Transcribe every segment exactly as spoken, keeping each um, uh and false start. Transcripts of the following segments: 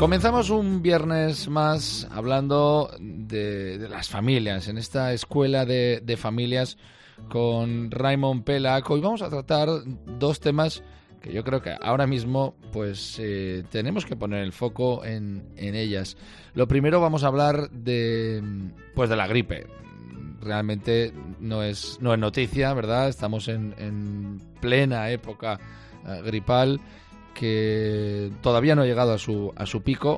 Comenzamos un viernes más hablando de, de las familias, en esta escuela de, de familias con Raimon Pelac. Hoy vamos a tratar dos temas que yo creo que ahora mismo pues eh, tenemos que poner el foco en, en ellas. Lo primero, vamos a hablar de, pues de la gripe. Realmente no es, no es noticia, ¿verdad? Estamos en, en plena época uh, gripal, que todavía no ha llegado a su a su pico.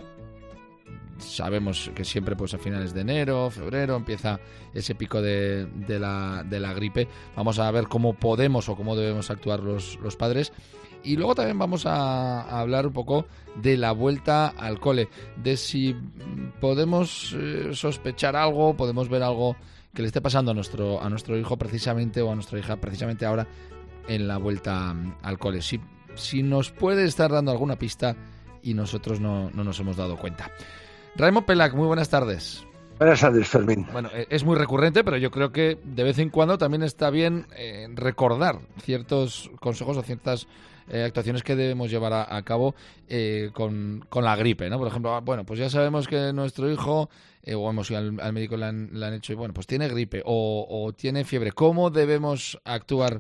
Sabemos que siempre pues a finales de enero, febrero empieza ese pico de, de, la, de la gripe. Vamos a ver cómo podemos o cómo debemos actuar los, los padres. Y luego también vamos a, a hablar un poco de la vuelta al cole, de si podemos eh, sospechar algo, podemos ver algo que le esté pasando a nuestro, a nuestro hijo precisamente o a nuestra hija precisamente ahora en la vuelta al cole. Si si nos puede estar dando alguna pista y nosotros no, no nos hemos dado cuenta. Raimon Pelac, muy buenas tardes. Buenas tardes, Fermín. Bueno, es muy recurrente, pero yo creo que de vez en cuando también está bien eh, recordar ciertos consejos o ciertas eh, actuaciones que debemos llevar a, a cabo eh, con, con la gripe, ¿no? Por ejemplo, bueno, pues ya sabemos que nuestro hijo, eh, o hemos ido al, al médico, le han, le han hecho, y bueno, pues tiene gripe o, o tiene fiebre. ¿Cómo debemos actuar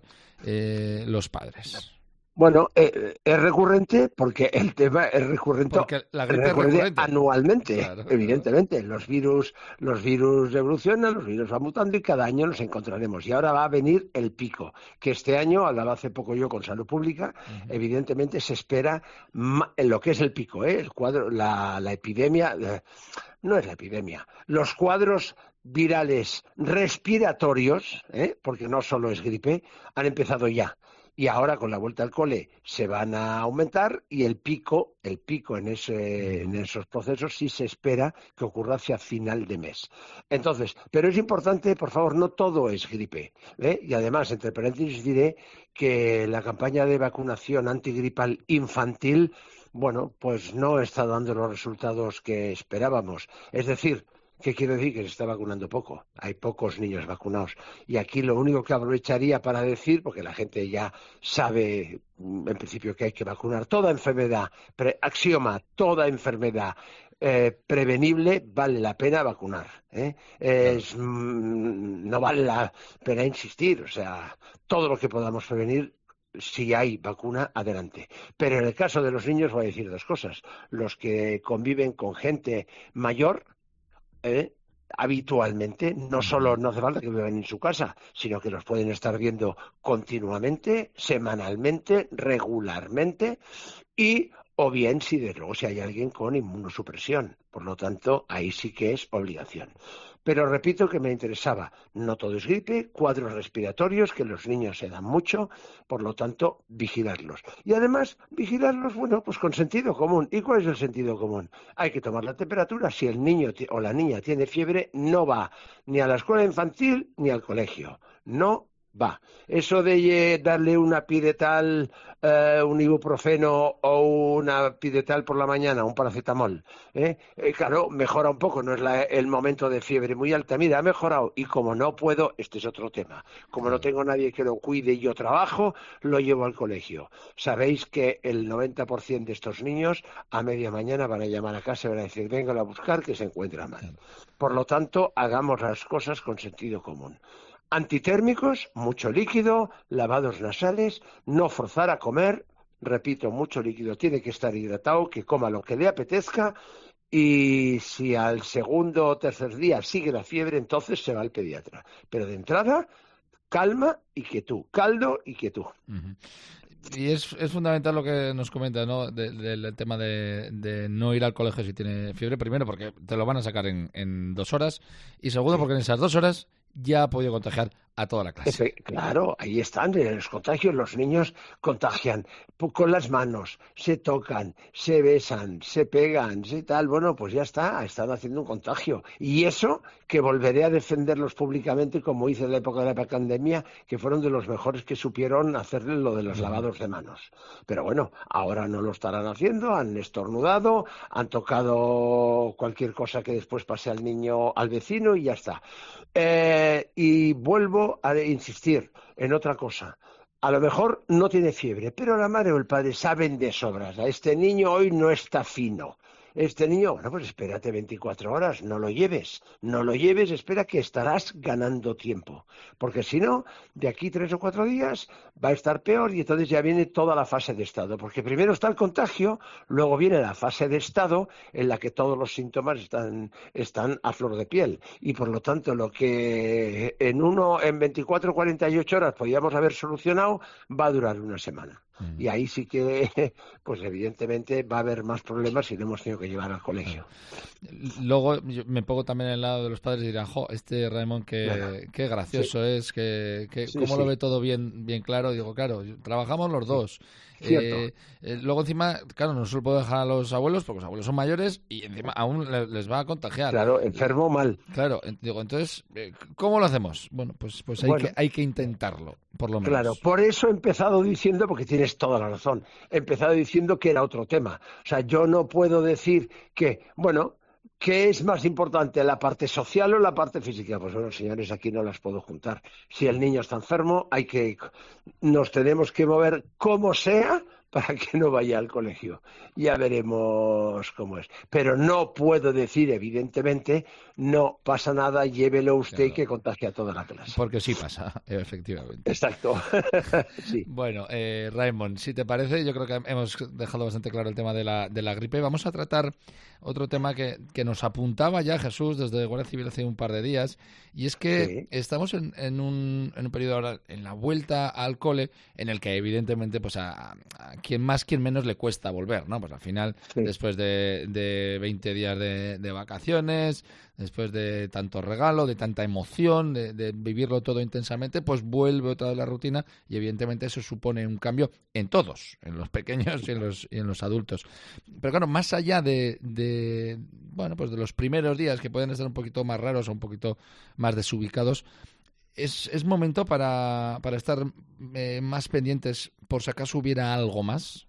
eh, los padres? Bueno, eh, es recurrente porque el tema es recurrente, porque la gripe es recurrente, es recurrente anualmente, claro, evidentemente. Claro. Los virus, los virus evolucionan, los virus van mutando y cada año nos encontraremos. Y ahora va a venir el pico, que este año, hablaba hace poco yo con Salud Pública, uh-huh. evidentemente se espera en lo que es el pico, ¿eh? el cuadro, la, la epidemia, eh, no es la epidemia, los cuadros virales respiratorios, ¿eh? porque no solo es gripe, han empezado ya. Y ahora con la vuelta al cole se van a aumentar y el pico, el pico en ese, en esos procesos sí se espera que ocurra hacia final de mes. Entonces, pero es importante, por favor, no todo es gripe, ¿eh? Y además, entre paréntesis diré que la campaña de vacunación antigripal infantil, bueno, pues no está dando los resultados que esperábamos. Es decir, ¿qué quiere decir? Que se está vacunando poco. Hay pocos niños vacunados. Y aquí lo único que aprovecharía para decir, porque la gente ya sabe en principio que hay que vacunar toda enfermedad, pre, axioma, toda enfermedad eh, prevenible vale la pena vacunar. ¿eh? Es, mm, no vale la pena insistir. O sea, todo lo que podamos prevenir, si hay vacuna, adelante. Pero en el caso de los niños voy a decir dos cosas. Los que conviven con gente mayor, ¿Eh? habitualmente, no solo no hace falta que vivan en su casa, sino que los pueden estar viendo continuamente, semanalmente, regularmente, y o bien si desde luego si hay alguien con inmunosupresión. Por lo tanto, ahí sí que es obligación. Pero repito que me interesaba, no todo es gripe, cuadros respiratorios, que los niños se dan mucho, por lo tanto, vigilarlos. Y además, vigilarlos, bueno, pues con sentido común. ¿Y cuál es el sentido común? Hay que tomar la temperatura. Si el niño o la niña tiene fiebre, no va ni a la escuela infantil ni al colegio. No va. Eso de darle una piretal, eh, un ibuprofeno o una piretal por la mañana, un paracetamol, ¿eh? Eh, claro, mejora un poco, no es la, el momento de fiebre muy alta. Mira, ha mejorado y como no puedo, este es otro tema. Como no tengo nadie que lo cuide y yo trabajo, lo llevo al colegio. Sabéis que el noventa por ciento de estos niños a media mañana van a llamar a casa y van a decir, vengan a buscar que se encuentra mal. Por lo tanto, hagamos las cosas con sentido común. Antitérmicos, mucho líquido, lavados nasales, no forzar a comer, repito, mucho líquido, tiene que estar hidratado, que coma lo que le apetezca y si al segundo o tercer día sigue la fiebre, entonces se va al pediatra. Pero de entrada, calma y quietud, caldo y quietud. Uh-huh. Y es, es fundamental lo que nos comenta, ¿no? Del de, de, tema de, de no ir al colegio si tiene fiebre, primero porque te lo van a sacar en, en dos horas y segundo sí. porque en esas dos horas ya ha podido contagiar a toda la clase. Claro, ahí están en los contagios. Los niños contagian con las manos, se tocan, se besan, se pegan, se tal. Bueno, pues ya está, ha estado haciendo un contagio. Y eso que volveré a defenderlos públicamente, como hice en la época de la pandemia, que fueron de los mejores que supieron hacer lo de los lavados de manos. Pero bueno, ahora no lo estarán haciendo, han estornudado, han tocado cualquier cosa que después pase al niño, al vecino y ya está. Eh, y vuelvo a insistir en otra cosa. A lo mejor no tiene fiebre, pero la madre o el padre saben de sobras. Este niño hoy no está fino. este niño, bueno, pues espérate veinticuatro horas, no lo lleves, no lo lleves, espera que estarás ganando tiempo, porque si no, de aquí tres o cuatro días va a estar peor y entonces ya viene toda la fase de estado, porque primero está el contagio, luego viene la fase de estado en la que todos los síntomas están, están a flor de piel y por lo tanto lo que en uno, en veinticuatro o cuarenta y ocho horas podíamos haber solucionado va a durar una semana. Mm. Y ahí sí que, pues evidentemente va a haber más problemas si lo hemos tenido que llevar al colegio. Luego yo me pongo también en el lado de los padres y dirán, jo, este Raymond qué, qué gracioso sí. es, que, que sí, cómo sí. lo ve todo bien, bien claro. Digo, claro, trabajamos los dos. Cierto. Eh, eh, luego encima, claro, no se lo puedo dejar a los abuelos porque los abuelos son mayores y encima aún le, les va a contagiar. Claro, enfermo mal. Claro, digo, entonces, ¿cómo lo hacemos? Bueno, pues, pues hay, bueno, que, hay que intentarlo, por lo menos. Claro, por eso he empezado diciendo, porque tienes toda la razón, he empezado diciendo que era otro tema. O sea, yo no puedo decir que, bueno, ¿qué es más importante, la parte social o la parte física? Pues bueno, señores, aquí no las puedo juntar. Si el niño está enfermo, hay que, nos tenemos que mover como sea para que no vaya al colegio. Ya veremos cómo es. Pero no puedo decir, evidentemente, no pasa nada, llévelo usted, claro, que contagie a toda la clase. Porque sí pasa, efectivamente. Exacto. Sí. Bueno, eh, Raymond, si te parece, yo creo que hemos dejado bastante claro el tema de la, de la gripe. Vamos a tratar otro tema que, que nos apuntaba ya Jesús desde Guardia Civil hace un par de días, y es que sí. estamos en, en, un, en un periodo ahora, en la vuelta al cole, en el que evidentemente pues a, a quien más, quien menos le cuesta volver, ¿no? Pues al final, sí. después de, de veinte días de, de vacaciones, después de tanto regalo, de tanta emoción, de, de vivirlo todo intensamente, pues vuelve otra vez la rutina y evidentemente eso supone un cambio en todos, en los pequeños y en los, y en los adultos. Pero claro, más allá de, de, bueno, pues de los primeros días que pueden estar un poquito más raros o un poquito más desubicados, es, es momento para, para estar eh, más pendientes por si acaso hubiera algo más.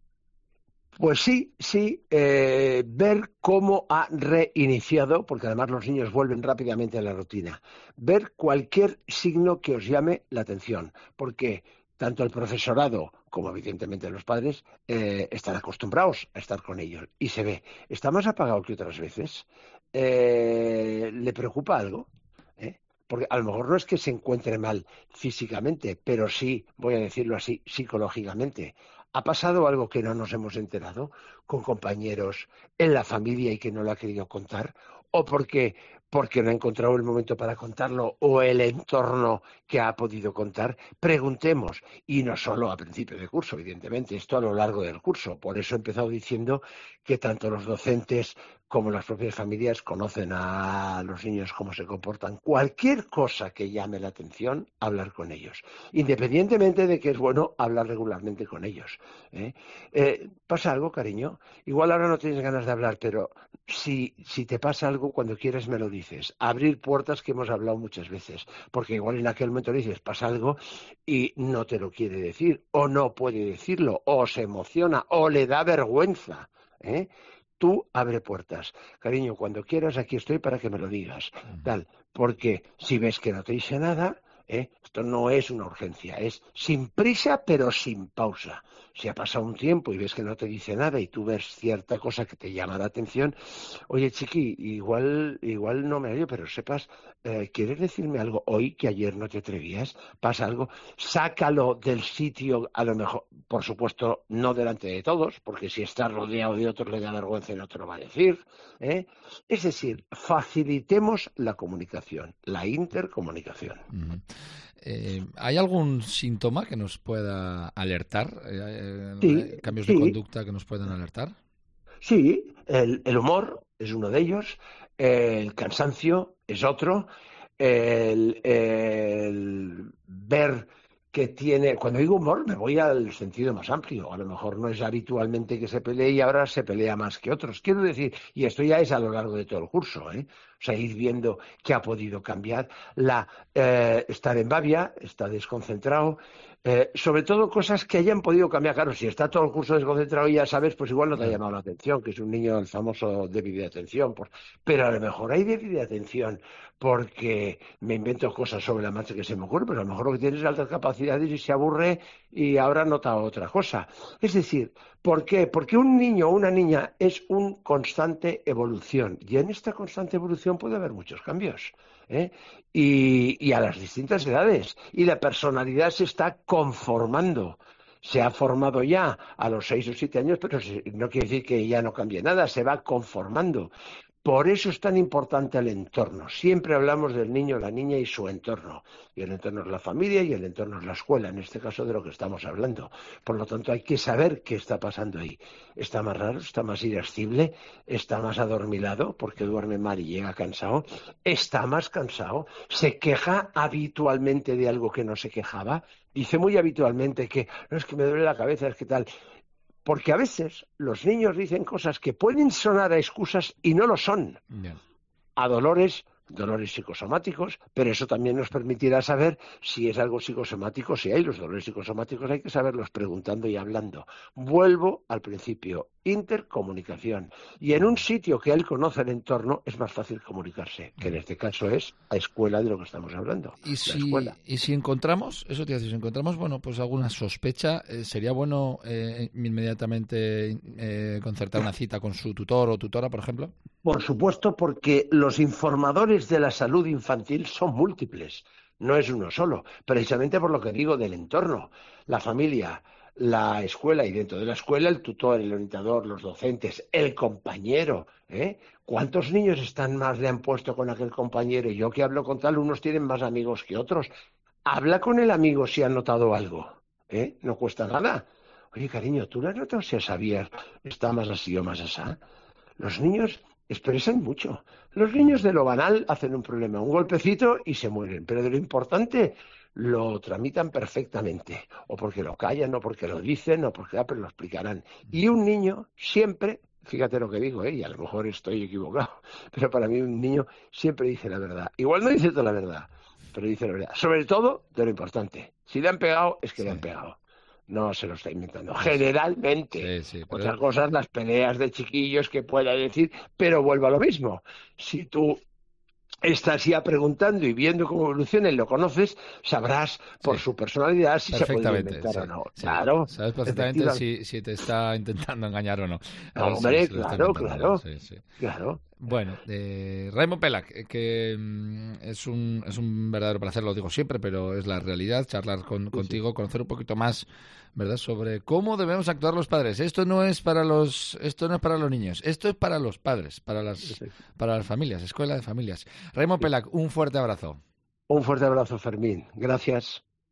Pues sí, sí, eh, ver cómo ha reiniciado, porque además los niños vuelven rápidamente a la rutina, ver cualquier signo que os llame la atención, porque tanto el profesorado como evidentemente los padres eh, están acostumbrados a estar con ellos y se ve, está más apagado que otras veces, eh, ¿le preocupa algo? ¿Eh? Porque a lo mejor no es que se encuentre mal físicamente, pero sí, voy a decirlo así, psicológicamente. ¿Ha pasado algo que no nos hemos enterado con compañeros en la familia y que no lo ha querido contar? ¿O porque, porque no ha encontrado el momento para contarlo o el entorno que ha podido contar? Preguntemos, y no solo a principio de curso, evidentemente, esto a lo largo del curso. Por eso he empezado diciendo que tanto los docentes como las propias familias conocen a los niños cómo se comportan. Cualquier cosa que llame la atención, hablar con ellos, independientemente de que es bueno hablar regularmente con ellos. ¿eh? Eh, ¿Pasa algo, cariño? Igual ahora no tienes ganas de hablar, pero si, si te pasa algo, cuando quieras me lo dices. Abrir puertas que hemos hablado muchas veces, porque igual en aquel momento le dices, pasa algo y no te lo quiere decir, o no puede decirlo, o se emociona, o le da vergüenza, ¿eh? Tú abre puertas. Cariño, cuando quieras, aquí estoy para que me lo digas. Tal, porque si ves que no te dice nada, ¿eh? Esto no es una urgencia, es sin prisa pero sin pausa. Si ha pasado un tiempo y ves que no te dice nada y tú ves cierta cosa que te llama la atención, oye, chiqui, igual, igual no me oye, pero sepas, eh, ¿quieres decirme algo hoy que ayer no te atrevías? ¿Pasa algo? Sácalo del sitio, a lo mejor, por supuesto, no delante de todos, porque si está rodeado de otros le da vergüenza y no te lo va a decir, ¿eh? Es decir, facilitemos la comunicación, la intercomunicación. Uh-huh. Eh, ¿Hay algún síntoma que nos pueda alertar? Eh, sí, ¿Cambios sí. de conducta que nos puedan alertar? Sí, el, el humor es uno de ellos, el cansancio es otro, el, el ver que tiene... Cuando digo humor me voy al sentido más amplio, a lo mejor no es habitualmente que se pelee y ahora se pelea más que otros. Quiero decir, y esto ya es a lo largo de todo el curso, ¿eh? O sea, ir viendo qué ha podido cambiar, la eh, estar en babia, está desconcentrado, eh, sobre todo cosas que hayan podido cambiar. Claro, si está todo el curso desconcentrado y ya sabes, pues igual no te ha llamado la atención, que es un niño el famoso déficit de atención, por... pero a lo mejor hay déficit de atención porque me invento cosas sobre la marcha que se me ocurre, pero a lo mejor lo que tiene es altas capacidades y se aburre y ahora nota otra cosa. Es decir, ¿por qué? Porque un niño o una niña es una constante evolución y en esta constante evolución puede haber muchos cambios, ¿eh? Y, y a las distintas edades. Y la personalidad se está conformando. Se ha formado ya a los seis o siete años, pero no quiere decir que ya no cambie nada, se va conformando. Por eso es tan importante el entorno. Siempre hablamos del niño, la niña y su entorno. Y el entorno es la familia y el entorno es la escuela, en este caso de lo que estamos hablando. Por lo tanto, hay que saber qué está pasando ahí. Está más raro, está más irascible, está más adormilado porque duerme mal y llega cansado, está más cansado, se queja habitualmente de algo que no se quejaba. Dice muy habitualmente que no es que me duele la cabeza, es que tal. Porque a veces los niños dicen cosas que pueden sonar a excusas y no lo son. Bien. A dolores, dolores psicosomáticos, pero eso también nos permitirá saber si es algo psicosomático, si hay los dolores psicosomáticos, hay que saberlos preguntando y hablando. Vuelvo al principio, intercomunicación. Y en un sitio que él conoce el entorno es más fácil comunicarse, que en este caso es a escuela de lo que estamos hablando. Y la si, escuela. y si encontramos, eso te iba a decir, si encontramos, bueno, pues alguna sospecha, eh, sería bueno eh, inmediatamente eh, concertar una cita con su tutor o tutora, por ejemplo. Por supuesto, porque los informadores de la salud infantil son múltiples, no es uno solo, precisamente por lo que digo del entorno, la familia, la escuela y dentro de la escuela el tutor, el orientador, los docentes, el compañero, ¿eh? ¿Cuántos niños están más le han puesto con aquel compañero? Y yo que hablo con tal, unos tienen más amigos que otros. Habla con el amigo si han notado algo, ¿eh? No cuesta nada. Oye, cariño, ¿tú lo has notado si sabías está más así o más asá? Los niños expresan mucho. Los niños de lo banal hacen un problema, un golpecito y se mueren, pero de lo importante lo tramitan perfectamente, o porque lo callan, o porque lo dicen, o porque ah, pero lo explicarán. Y un niño siempre, fíjate lo que digo, ¿eh? Y a lo mejor estoy equivocado, pero para mí un niño siempre dice la verdad. Igual no dice toda la verdad, pero dice la verdad. Sobre todo de lo importante. Si le han pegado, es que Sí. le han pegado. No se lo está inventando. Generalmente. Sí, sí, pero... Otra cosa es las peleas de chiquillos que pueda decir, pero vuelvo a lo mismo. Si tú estás ya preguntando y viendo cómo evoluciona y lo conoces, sabrás por Sí. su personalidad si se puede Perfectamente, inventar sí, o no. sí. Claro. Sabes perfectamente efectivamente. si, si te está intentando engañar o no. A ver si Hombre, se lo está claro, inventando o no. claro, Sí, sí. claro. Bueno, eh, Raymond Pelac, eh, que mm, es un, es un verdadero placer, lo digo siempre, pero es la realidad, charlar con, Sí, contigo, conocer un poquito más, ¿verdad?, sobre cómo debemos actuar los padres. Esto no es para los, esto no es para los niños, esto es para los padres, para las, sí. para las familias, escuela de familias. Raymond Sí. Pelac, un fuerte abrazo. Un fuerte abrazo, Fermín. Gracias.